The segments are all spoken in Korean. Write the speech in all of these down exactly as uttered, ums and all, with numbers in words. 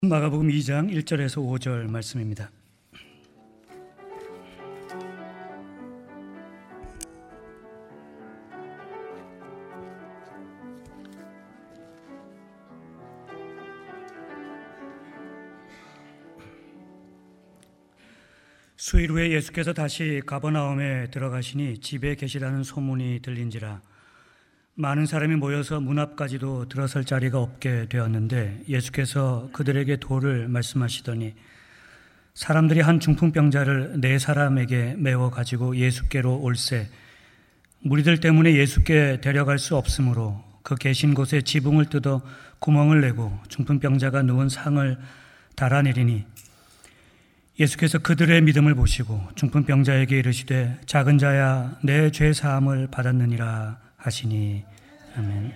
마가복음 이 장 일 절에서 오 절 말씀입니다. 수일 후에 예수께서 다시 가버나움에 들어가시니 집에 계시다는 소문이 들린지라 많은 사람이 모여서 문 앞까지도 들어설 자리가 없게 되었는데 예수께서 그들에게 도를 말씀하시더니 사람들이 한 중풍병자를 네 사람에게 메워 가지고 예수께로 올세 무리들 때문에 예수께 데려갈 수 없으므로 그 계신 곳에 지붕을 뜯어 구멍을 내고 중풍병자가 누운 상을 달아내리니 예수께서 그들의 믿음을 보시고 중풍병자에게 이르시되 작은 자야 내 죄 사함을 받았느니라 하시니. 아멘.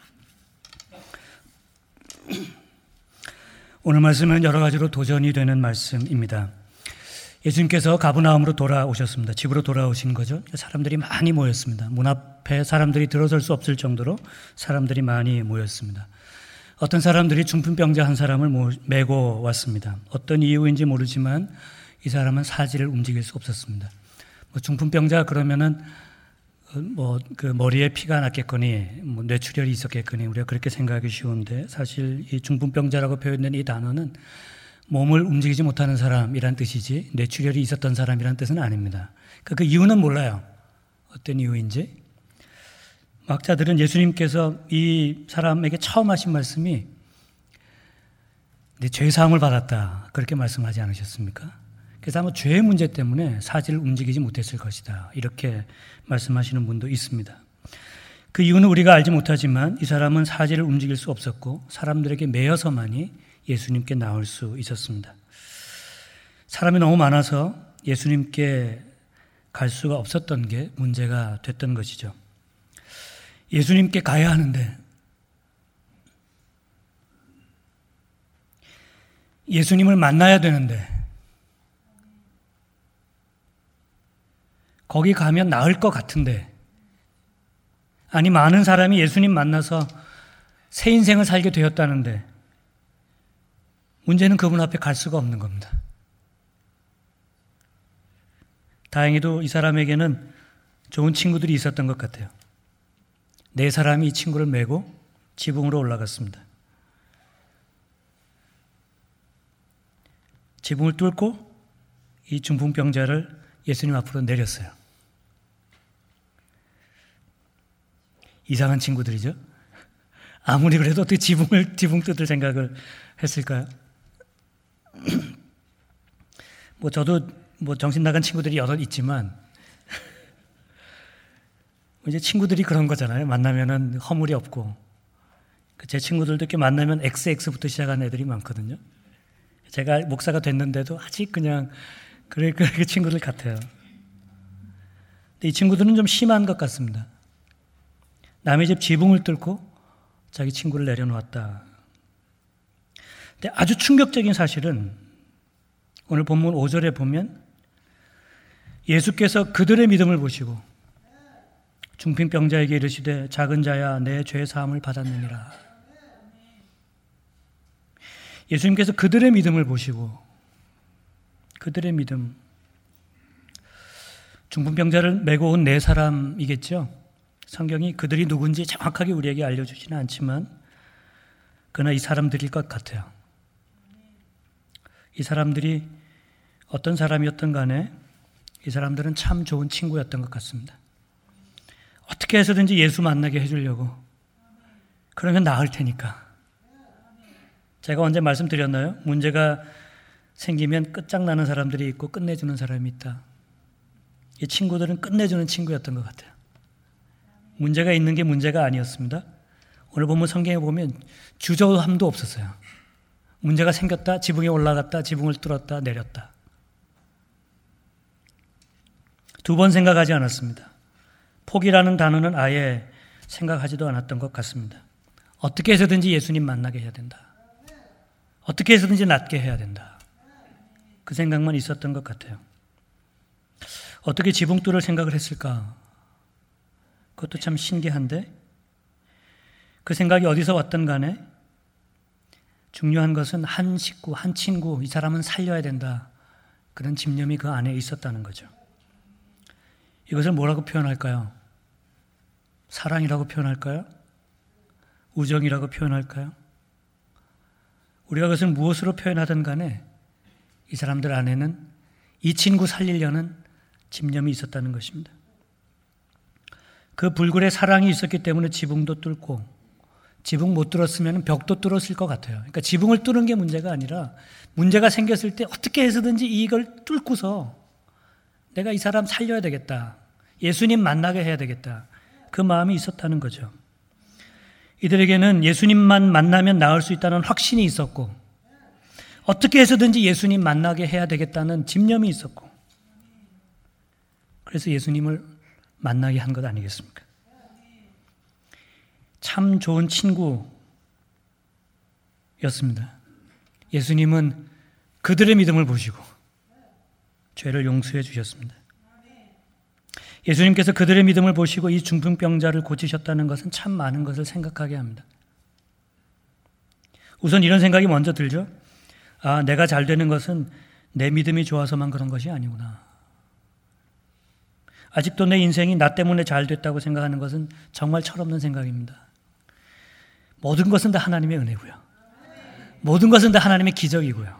오늘 말씀은 여러 가지로 도전이 되는 말씀입니다. 예수님께서 가버나움으로 돌아오셨습니다. 집으로 돌아오신 거죠. 사람들이 많이 모였습니다. 문 앞에 사람들이 들어설 수 없을 정도로 사람들이 많이 모였습니다. 어떤 사람들이 중풍병자 한 사람을 메고 왔습니다. 어떤 이유인지 모르지만 이 사람은 사지를 움직일 수 없었습니다. 뭐 중풍병자 그러면은 뭐 그 머리에 피가 났겠거니 뭐 뇌출혈이 있었겠거니 우리가 그렇게 생각하기 쉬운데 사실 이 중풍병자라고 표현된 이 단어는 몸을 움직이지 못하는 사람이란 뜻이지 뇌출혈이 있었던 사람이란 뜻은 아닙니다. 그, 그 이유는 몰라요. 어떤 이유인지. 학자들은 예수님께서 이 사람에게 처음 하신 말씀이 네 죄 사함을 받았다 그렇게 말씀하지 않으셨습니까? 그래서 아마 죄의 문제 때문에 사지를 움직이지 못했을 것이다 이렇게 말씀하시는 분도 있습니다. 그 이유는 우리가 알지 못하지만 이 사람은 사지를 움직일 수 없었고 사람들에게 매여서만이 예수님께 나올 수 있었습니다. 사람이 너무 많아서 예수님께 갈 수가 없었던 게 문제가 됐던 것이죠. 예수님께 가야 하는데 예수님을 만나야 되는데 거기 가면 나을 것 같은데 아니 많은 사람이 예수님 만나서 새 인생을 살게 되었다는데 문제는 그분 앞에 갈 수가 없는 겁니다. 다행히도 이 사람에게는 좋은 친구들이 있었던 것 같아요. 네 사람이 이 친구를 메고 지붕으로 올라갔습니다. 지붕을 뚫고 이 중풍병자를 예수님 앞으로 내렸어요. 이상한 친구들이죠. 아무리 그래도 어떻게 지붕을 지붕 뜯을 생각을 했을까요? 뭐 저도 뭐 정신 나간 친구들이 여럿 있지만 이제 친구들이 그런 거잖아요. 만나면은 허물이 없고 제 친구들도 이렇게 만나면 엑스엑스부터 시작하는 애들이 많거든요. 제가 목사가 됐는데도 아직 그냥 그래 그 친구들 같아요. 근데 이 친구들은 좀 심한 것 같습니다. 남의 집 지붕을 뚫고 자기 친구를 내려놓았다. 근데 아주 충격적인 사실은 오늘 본문 오 절에 보면 예수께서 그들의 믿음을 보시고 중풍병자에게 이르시되 작은 자야 내 죄 사함을 받았느니라. 예수님께서 그들의 믿음을 보시고 그들의 믿음 중풍병자를 메고 온 네 사람이겠죠. 성경이 그들이 누군지 정확하게 우리에게 알려주지는 않지만 그러나 이 사람들일 것 같아요. 이 사람들이 어떤 사람이었던 간에 이 사람들은 참 좋은 친구였던 것 같습니다. 어떻게 해서든지 예수 만나게 해주려고 그러면 나을 테니까. 제가 언제 말씀드렸나요? 문제가 생기면 끝장나는 사람들이 있고 끝내주는 사람이 있다. 이 친구들은 끝내주는 친구였던 것 같아요. 문제가 있는 게 문제가 아니었습니다. 오늘 보면 성경에 보면 주저함도 없었어요. 문제가 생겼다, 지붕에 올라갔다, 지붕을 뚫었다, 내렸다. 두 번 생각하지 않았습니다. 포기라는 단어는 아예 생각하지도 않았던 것 같습니다. 어떻게 해서든지 예수님 만나게 해야 된다. 어떻게 해서든지 낫게 해야 된다. 그 생각만 있었던 것 같아요. 어떻게 지붕 뚫을 생각을 했을까? 그것도 참 신기한데 그 생각이 어디서 왔든 간에 중요한 것은 한 식구, 한 친구, 이 사람은 살려야 된다. 그런 집념이 그 안에 있었다는 거죠. 이것을 뭐라고 표현할까요? 사랑이라고 표현할까요? 우정이라고 표현할까요? 우리가 그것을 무엇으로 표현하든 간에 이 사람들 안에는 이 친구 살리려는 집념이 있었다는 것입니다. 그 불굴의 사랑이 있었기 때문에 지붕도 뚫고, 지붕 못 뚫었으면 벽도 뚫었을 것 같아요. 그러니까 지붕을 뚫은 게 문제가 아니라 문제가 생겼을 때 어떻게 해서든지 이걸 뚫고서 내가 이 사람 살려야 되겠다. 예수님 만나게 해야 되겠다. 그 마음이 있었다는 거죠. 이들에게는 예수님만 만나면 나을 수 있다는 확신이 있었고, 어떻게 해서든지 예수님 만나게 해야 되겠다는 집념이 있었고, 그래서 예수님을 만나게 한 것 아니겠습니까? 참 좋은 친구였습니다. 예수님은 그들의 믿음을 보시고 죄를 용서해 주셨습니다. 예수님께서 그들의 믿음을 보시고 이 중풍병자를 고치셨다는 것은 참 많은 것을 생각하게 합니다. 우선 이런 생각이 먼저 들죠. 아, 내가 잘 되는 것은 내 믿음이 좋아서만 그런 것이 아니구나. 아직도 내 인생이 나 때문에 잘 됐다고 생각하는 것은 정말 철없는 생각입니다. 모든 것은 다 하나님의 은혜고요. 모든 것은 다 하나님의 기적이고요.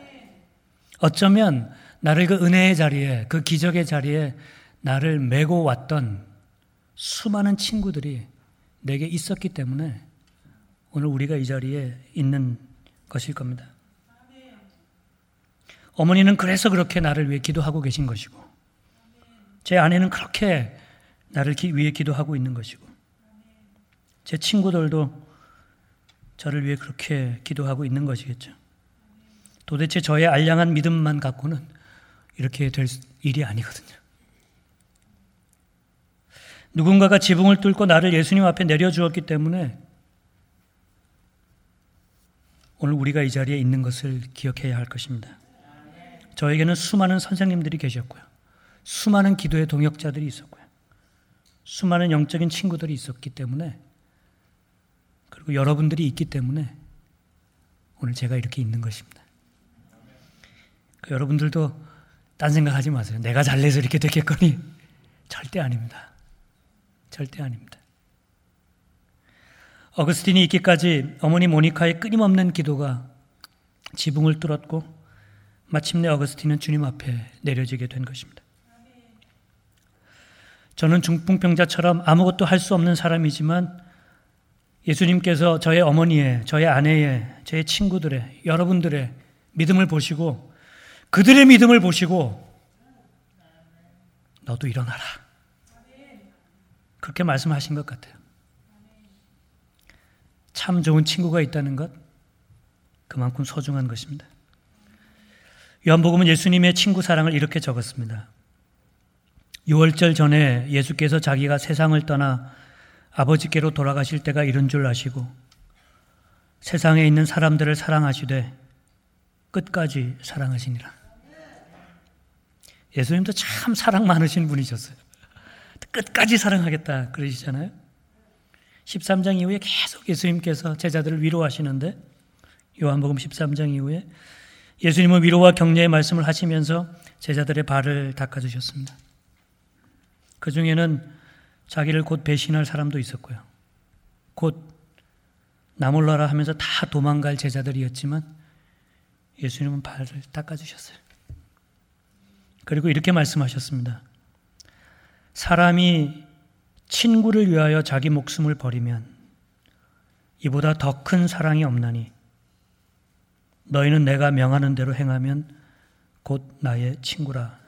어쩌면 나를 그 은혜의 자리에, 그 기적의 자리에 나를 메고 왔던 수많은 친구들이 내게 있었기 때문에 오늘 우리가 이 자리에 있는 것일 겁니다. 어머니는 그래서 그렇게 나를 위해 기도하고 계신 것이고, 제 아내는 그렇게 나를 위해 기도하고 있는 것이고, 제 친구들도 저를 위해 그렇게 기도하고 있는 것이겠죠. 도대체 저의 알량한 믿음만 갖고는 이렇게 될 일이 아니거든요. 누군가가 지붕을 뚫고 나를 예수님 앞에 내려주었기 때문에 오늘 우리가 이 자리에 있는 것을 기억해야 할 것입니다. 저에게는 수많은 선생님들이 계셨고요. 수많은 기도의 동역자들이 있었고요. 수많은 영적인 친구들이 있었기 때문에, 그리고 여러분들이 있기 때문에 오늘 제가 이렇게 있는 것입니다. 그러니까 여러분들도 딴 생각하지 마세요. 내가 잘내서 이렇게 됐겠거니. 절대 아닙니다. 절대 아닙니다. 어거스틴이 있기까지 어머니 모니카의 끊임없는 기도가 지붕을 뚫었고, 마침내 어거스틴은 주님 앞에 내려지게 된 것입니다. 저는 중풍병자처럼 아무것도 할 수 없는 사람이지만 예수님께서 저의 어머니의, 저의 아내의, 저의 친구들의, 여러분들의 믿음을 보시고, 그들의 믿음을 보시고 너도 일어나라, 그렇게 말씀하신 것 같아요. 참 좋은 친구가 있다는 것, 그만큼 소중한 것입니다. 요한복음은 예수님의 친구 사랑을 이렇게 적었습니다. 유월절 전에 예수께서 자기가 세상을 떠나 아버지께로 돌아가실 때가 이른 줄 아시고 세상에 있는 사람들을 사랑하시되 끝까지 사랑하시니라. 예수님도 참 사랑 많으신 분이셨어요. 끝까지 사랑하겠다 그러시잖아요. 십삼 장 이후에 계속 예수님께서 제자들을 위로하시는데, 요한복음 십삼 장 이후에 예수님은 위로와 격려의 말씀을 하시면서 제자들의 발을 닦아주셨습니다. 그 중에는 자기를 곧 배신할 사람도 있었고요. 곧 나 몰라라 하면서 다 도망갈 제자들이었지만 예수님은 발을 닦아주셨어요. 그리고 이렇게 말씀하셨습니다. 사람이 친구를 위하여 자기 목숨을 버리면 이보다 더 큰 사랑이 없나니 너희는 내가 명하는 대로 행하면 곧 나의 친구라.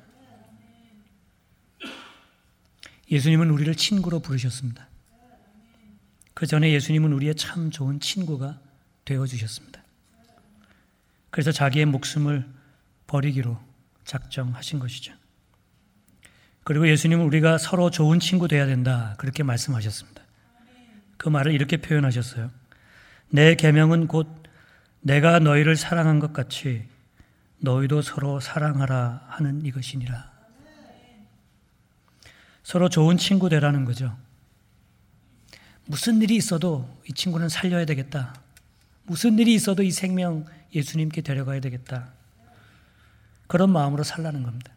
예수님은 우리를 친구로 부르셨습니다. 그 전에 예수님은 우리의 참 좋은 친구가 되어주셨습니다. 그래서 자기의 목숨을 버리기로 작정하신 것이죠. 그리고 예수님은 우리가 서로 좋은 친구 되어야 된다, 그렇게 말씀하셨습니다. 그 말을 이렇게 표현하셨어요. 내 계명은 곧 내가 너희를 사랑한 것 같이 너희도 서로 사랑하라 하는 이것이니라. 서로 좋은 친구 되라는 거죠. 무슨 일이 있어도 이 친구는 살려야 되겠다, 무슨 일이 있어도 이 생명 예수님께 데려가야 되겠다. 그런 마음으로 살라는 겁니다.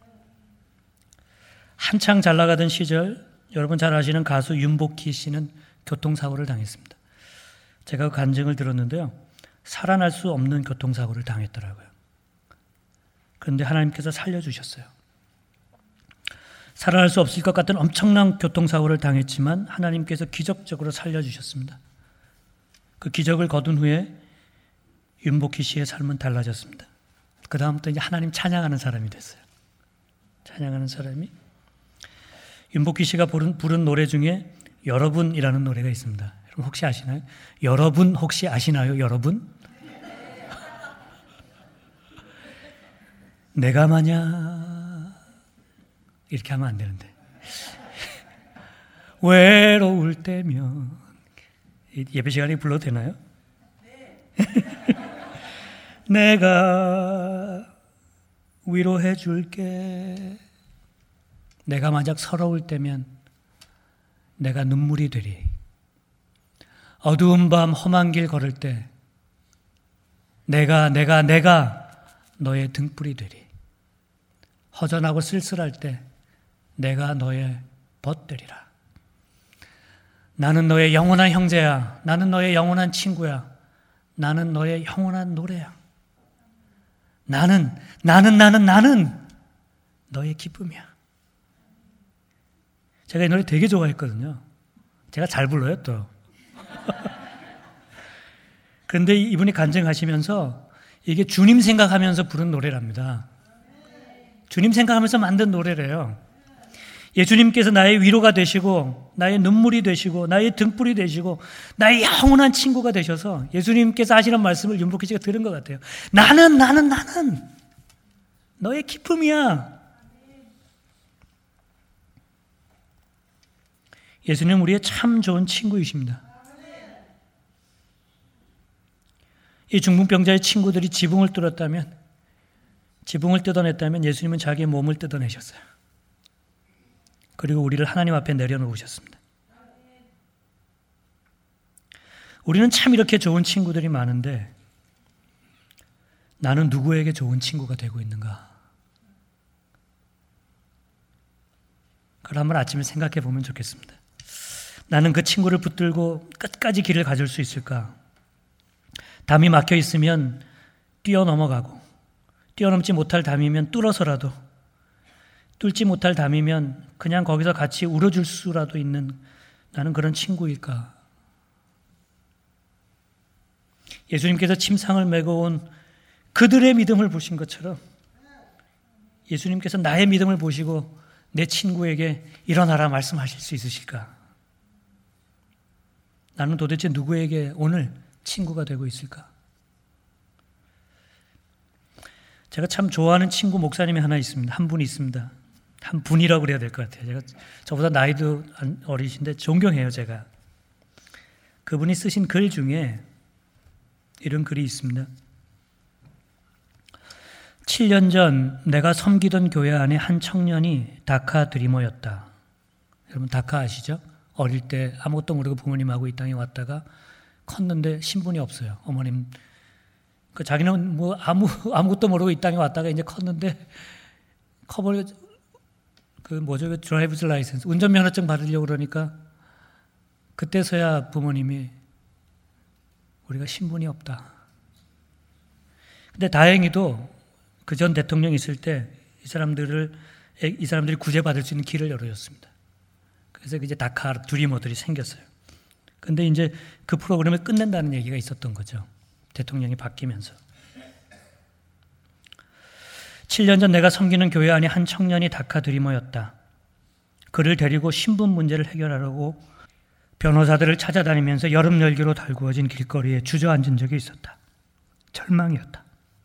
한창 잘 나가던 시절 여러분 잘 아시는 가수 윤복희 씨는 교통사고를 당했습니다. 제가 그 간증을 들었는데요. 살아날 수 없는 교통사고를 당했더라고요. 그런데 하나님께서 살려주셨어요. 살아날 수 없을 것 같은 엄청난 교통사고를 당했지만 하나님께서 기적적으로 살려주셨습니다. 그 기적을 거둔 후에 윤복희 씨의 삶은 달라졌습니다. 그 다음부터 이제 하나님 찬양하는 사람이 됐어요. 찬양하는 사람이 윤복희 씨가 부른, 부른 노래 중에 여러분이라는 노래가 있습니다. 여러분 혹시 아시나요? 여러분 혹시 아시나요? 여러분? 내가 만약 이렇게 하면 안 되는데 외로울 때면 예배 시간에 불러도 되나요? 내가 위로해 줄게. 내가 만약 서러울 때면 내가 눈물이 되리. 어두운 밤 험한 길 걸을 때 내가 내가 내가 너의 등불이 되리. 허전하고 쓸쓸할 때 내가 너의 벗되리라. 나는 너의 영원한 형제야. 나는 너의 영원한 친구야. 나는 너의 영원한 노래야. 나는 나는 나는 나는 너의 기쁨이야. 제가 이 노래 되게 좋아했거든요. 제가 잘 불러요 또. 그런데 이분이 간증하시면서 이게 주님 생각하면서 부른 노래랍니다. 주님 생각하면서 만든 노래래요. 예수님께서 나의 위로가 되시고 나의 눈물이 되시고 나의 등불이 되시고 나의 영원한 친구가 되셔서 예수님께서 하시는 말씀을 윤복희 씨가 들은 것 같아요. 나는 나는 나는 너의 기쁨이야. 예수님은 우리의 참 좋은 친구이십니다. 이 중풍병자의 친구들이 지붕을 뚫었다면, 지붕을 뜯어냈다면 예수님은 자기의 몸을 뜯어내셨어요. 그리고 우리를 하나님 앞에 내려놓으셨습니다. 우리는 참 이렇게 좋은 친구들이 많은데 나는 누구에게 좋은 친구가 되고 있는가? 그걸 한번 아침에 생각해 보면 좋겠습니다. 나는 그 친구를 붙들고 끝까지 길을 가질 수 있을까? 담이 막혀 있으면 뛰어넘어가고, 뛰어넘지 못할 담이면 뚫어서라도, 뚫지 못할 담이면 그냥 거기서 같이 울어줄 수라도 있는 나는 그런 친구일까? 예수님께서 침상을 메고 온 그들의 믿음을 보신 것처럼 예수님께서 나의 믿음을 보시고 내 친구에게 일어나라 말씀하실 수 있으실까? 나는 도대체 누구에게 오늘 친구가 되고 있을까? 제가 참 좋아하는 친구 목사님이 하나 있습니다. 한 분이 있습니다. 한 분이라고 그래야 될 것 같아요. 제가 저보다 나이도 어리신데 존경해요, 제가. 그분이 쓰신 글 중에 이런 글이 있습니다. 칠 년 전 내가 섬기던 교회 안에 한 청년이 다카 드리머였다. 여러분 다카 아시죠? 어릴 때 아무것도 모르고 부모님하고 이 땅에 왔다가 컸는데 신분이 없어요. 어머님 그 자기는 뭐 아무 아무것도 모르고 이 땅에 왔다가 이제 컸는데 커버 그 뭐죠? 그 드라이브즈 라이센스 운전면허증 받으려고 그러니까 그때서야 부모님이 우리가 신분이 없다. 근데 다행히도 그 전 대통령이 있을 때 이 사람들을 이 사람들이 구제받을 수 있는 길을 열어줬습니다. 그래서 이제 다카 드리머들이 생겼어요. 근데 이제 그 프로그램을 끝낸다는 얘기가 있었던 거죠. 대통령이 바뀌면서. 칠 년 전 내가 섬기는 교회 안에 한 청년이 다카 드리머였다. 그를 데리고 신분 문제를 해결하려고 변호사들을 찾아다니면서 여름 열기로 달구어진 길거리에 주저앉은 적이 있었다. 절망이었다.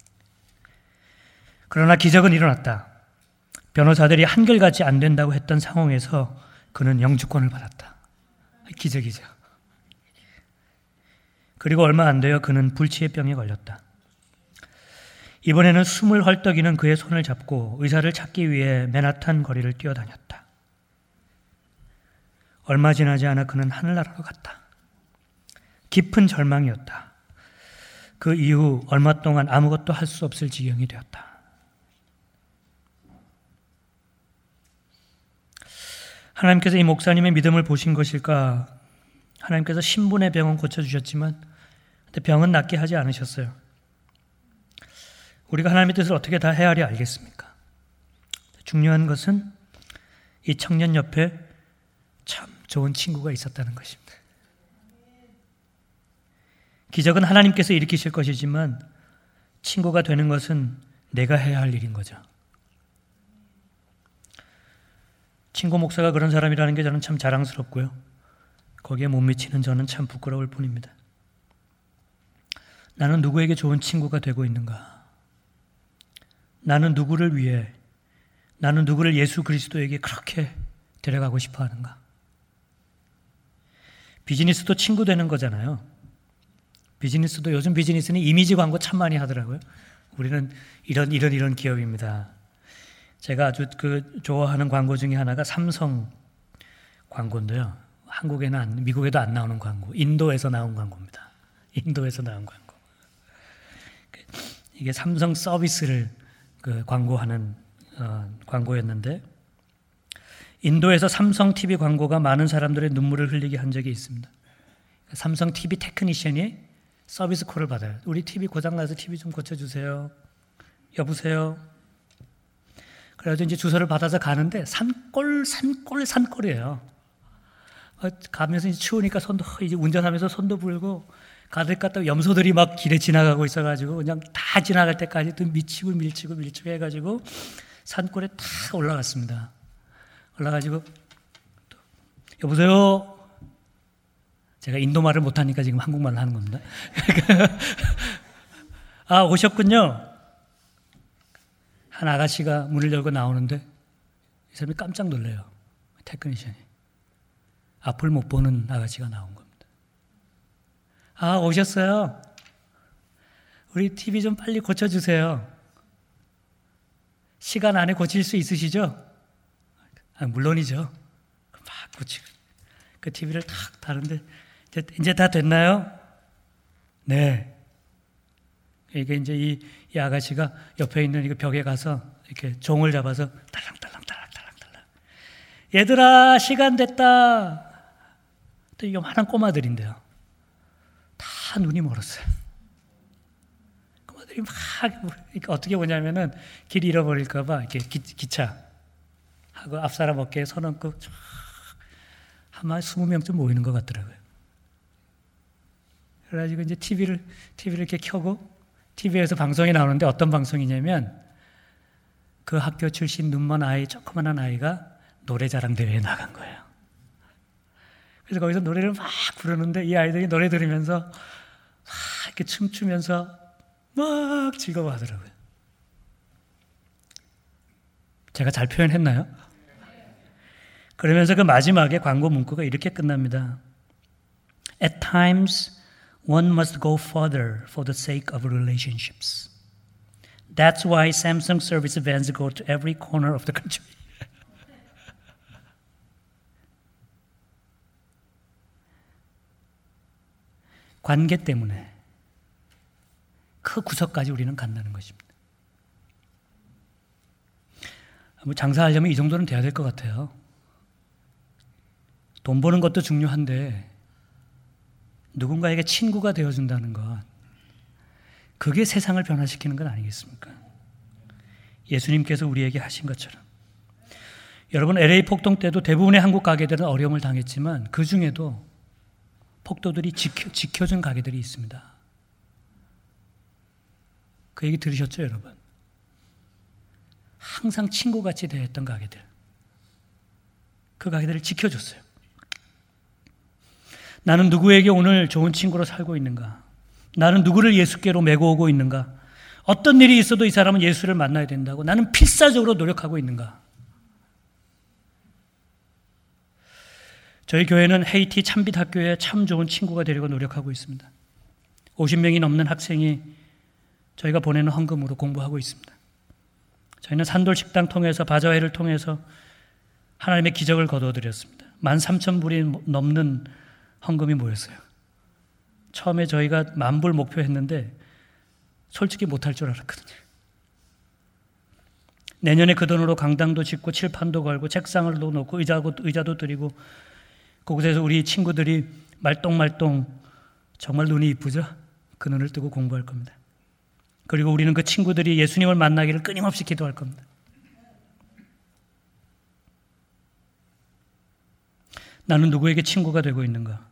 그러나 기적은 일어났다. 변호사들이 한결같이 안 된다고 했던 상황에서 그는 영주권을 받았다. 기적이죠. 그리고 얼마 안 되어 그는 불치의병에 걸렸다. 이번에는 숨을 헐떡이는 그의 손을 잡고 의사를 찾기 위해 맨하탄 거리를 뛰어다녔다. 얼마 지나지 않아 그는 하늘나라로 갔다. 깊은 절망이었다. 그 이후 얼마 동안 아무것도 할 수 없을 지경이 되었다. 하나님께서 이 목사님의 믿음을 보신 것일까? 하나님께서 신분의 병은 고쳐주셨지만 병은 낫게 하지 않으셨어요. 우리가 하나님의 뜻을 어떻게 다 헤아려 알겠습니까? 중요한 것은 이 청년 옆에 참 좋은 친구가 있었다는 것입니다. 기적은 하나님께서 일으키실 것이지만 친구가 되는 것은 내가 해야 할 일인 거죠. 친구 목사가 그런 사람이라는 게 저는 참 자랑스럽고요. 거기에 못 미치는 저는 참 부끄러울 뿐입니다. 나는 누구에게 좋은 친구가 되고 있는가? 나는 누구를 위해, 나는 누구를 예수 그리스도에게 그렇게 데려가고 싶어 하는가? 비즈니스도 친구 되는 거잖아요. 비즈니스도 요즘 비즈니스는 이미지 광고 참 많이 하더라고요. 우리는 이런 이런 이런 기업입니다. 제가 아주 그 좋아하는 광고 중에 하나가 삼성 광고인데요. 한국에는 안, 미국에도 안 나오는 광고. 인도에서 나온 광고입니다. 인도에서 나온 광고. 이게 삼성 서비스를 그 광고하는 어, 광고였는데 인도에서 삼성 티비 광고가 많은 사람들의 눈물을 흘리게 한 적이 있습니다. 삼성 티비 테크니션이 서비스 콜을 받아요. 우리 티비 고장나서 티비 좀 고쳐주세요. 여보세요. 그래가지고 이제 주소를 받아서 가는데 산골, 산골, 산골이에요. 가면서 이제 추우니까 손도, 이제 운전하면서 손도 불고 가득 갔다 염소들이 막 길에 지나가고 있어가지고 그냥 다 지나갈 때까지 또 미치고 밀치고 밀치고 해가지고 산골에 탁 올라갔습니다. 올라가지고 또, 여보세요. 제가 인도말을 못하니까 지금 한국말을 하는 겁니다. 아, 오셨군요. 한 아가씨가 문을 열고 나오는데 이 사람이 깜짝 놀래요. 테크니션이. 앞을 못 보는 아가씨가 나온 겁니다. 아, 오셨어요. 우리 티비 좀 빨리 고쳐주세요. 시간 안에 고칠 수 있으시죠? 아, 물론이죠. 막 고치고 그 티비를 탁 다는데 이제, 이제 다 됐나요? 네. 이게 이제 이, 이 아가씨가 옆에 있는 이 벽에 가서 이렇게 종을 잡아서 딸랑딸랑 딸랑딸랑 얘들아 시간 됐다. 또 이게 많은 꼬마들인데요. 다 눈이 멀었어요. 꼬마들이 막 어떻게 보냐면은 길 잃어버릴까봐 이렇게 기, 기차 하고 앞사람 어깨에 손 얹고 아마 스무 명쯤 모이는 것 같더라고요. 그래가지고 이제 티비를 티비를 이렇게 켜고 티비에서 방송이 나오는데 어떤 방송이냐면 그 학교 출신 눈먼 아이, 조그만한 아이가 노래자랑 대회에 나간 거예요. 그래서 거기서 노래를 막 부르는데 이 아이들이 노래 들으면서 막 이렇게 춤추면서 막 즐거워하더라고요. 제가 잘 표현했나요? 그러면서 그 마지막에 광고 문구가 이렇게 끝납니다. At times, one must go further for the sake of relationships. That's why Samsung service vans go to every corner of the country. 관계 때문에 그 구석까지 우리는 간다는 것입니다. 뭐 장사하려면 이 정도는 돼야 될 것 같아요. 돈 버는 것도 중요한데 누군가에게 친구가 되어준다는 것, 그게 세상을 변화시키는 건 아니겠습니까? 예수님께서 우리에게 하신 것처럼. 여러분, 엘에이 폭동 때도 대부분의 한국 가게들은 어려움을 당했지만 그 중에도 폭도들이 지켜, 지켜준 가게들이 있습니다. 그 얘기 들으셨죠, 여러분? 항상 친구같이 대했던 가게들. 그 가게들을 지켜줬어요. 나는 누구에게 오늘 좋은 친구로 살고 있는가? 나는 누구를 예수께로 메고 오고 있는가? 어떤 일이 있어도 이 사람은 예수를 만나야 된다고 나는 필사적으로 노력하고 있는가? 저희 교회는 헤이티 참빛 학교에 참 좋은 친구가 되려고 노력하고 있습니다. 오십 명이 넘는 학생이 저희가 보내는 헌금으로 공부하고 있습니다. 저희는 산돌 식당 통해서 바자회를 통해서 하나님의 기적을 거둬드렸습니다. 만 삼천 불이 넘는 헌금이 모였어요. 처음에 저희가 만 불 목표했는데 솔직히 못할 줄 알았거든요. 내년에 그 돈으로 강당도 짓고 칠판도 걸고 책상을 놓고 의자도, 의자도 드리고 그곳에서 우리 친구들이 말똥말똥 정말 눈이 이쁘죠? 그 눈을 뜨고 공부할 겁니다. 그리고 우리는 그 친구들이 예수님을 만나기를 끊임없이 기도할 겁니다. 나는 누구에게 친구가 되고 있는가?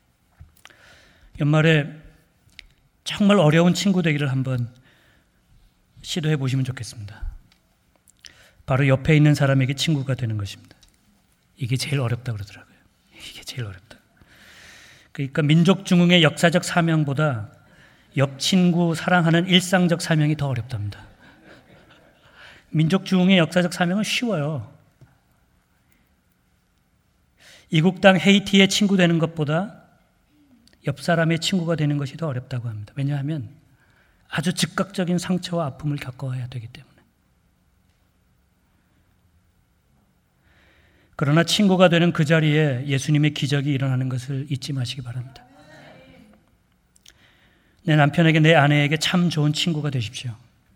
연말에 정말 어려운 친구 되기를 한번 시도해 보시면 좋겠습니다. 바로 옆에 있는 사람에게 친구가 되는 것입니다. 이게 제일 어렵다고 그러더라고요. 이게 제일 어렵다. 그러니까 민족 중흥의 역사적 사명보다 옆 친구 사랑하는 일상적 사명이 더 어렵답니다. 민족 중흥의 역사적 사명은 쉬워요. 이국 땅 헤이티의 친구 되는 것보다 옆 사람의 친구가 되는 것이 더 어렵다고 합니다. 왜냐하면 아주 즉각적인 상처와 아픔을 겪어야 되기 때문에. 그러나 친구가 되는 그 자리에 예수님의 기적이 일어나는 것을 잊지 마시기 바랍니다. 내 남편에게, 내 아내에게 참 좋은 친구가 되십시오.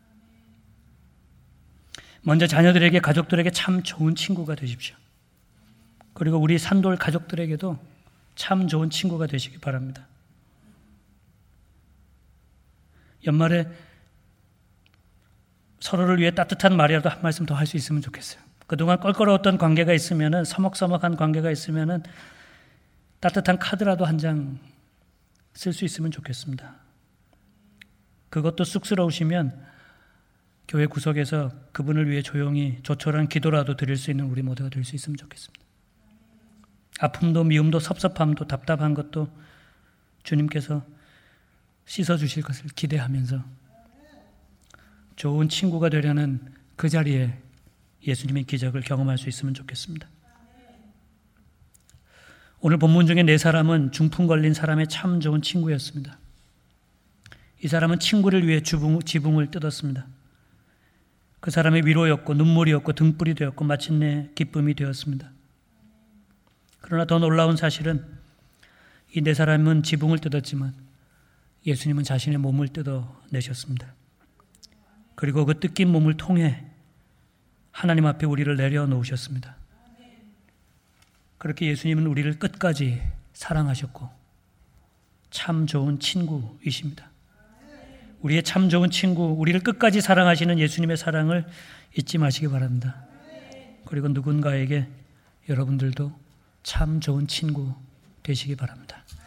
먼저 자녀들에게, 가족들에게 참 좋은 친구가 되십시오. 그리고 우리 산돌 가족들에게도 참 좋은 친구가 되시기 바랍니다. 연말에 서로를 위해 따뜻한 말이라도 한 말씀 더 할 수 있으면 좋겠어요. 그동안 껄끄러웠던 관계가 있으면은, 서먹서먹한 관계가 있으면은 따뜻한 카드라도 한 장 쓸 수 있으면 좋겠습니다. 그것도 쑥스러우시면 교회 구석에서 그분을 위해 조용히 조촐한 기도라도 드릴 수 있는 우리 모두가 될 수 있으면 좋겠습니다. 아픔도 미움도 섭섭함도 답답한 것도 주님께서 씻어주실 것을 기대하면서 좋은 친구가 되려는 그 자리에 예수님의 기적을 경험할 수 있으면 좋겠습니다. 오늘 본문 중에 네 사람은 중풍 걸린 사람의 참 좋은 친구였습니다. 이 사람은 친구를 위해 주붕, 지붕을 뜯었습니다. 그 사람의 위로였고 눈물이었고 등불이 되었고 마침내 기쁨이 되었습니다. 그러나 더 놀라운 사실은 이 네 사람은 지붕을 뜯었지만 예수님은 자신의 몸을 뜯어내셨습니다. 그리고 그 뜯긴 몸을 통해 하나님 앞에 우리를 내려놓으셨습니다. 그렇게 예수님은 우리를 끝까지 사랑하셨고 참 좋은 친구이십니다. 우리의 참 좋은 친구, 우리를 끝까지 사랑하시는 예수님의 사랑을 잊지 마시기 바랍니다. 그리고 누군가에게 여러분들도 참 좋은 친구 되시기 바랍니다.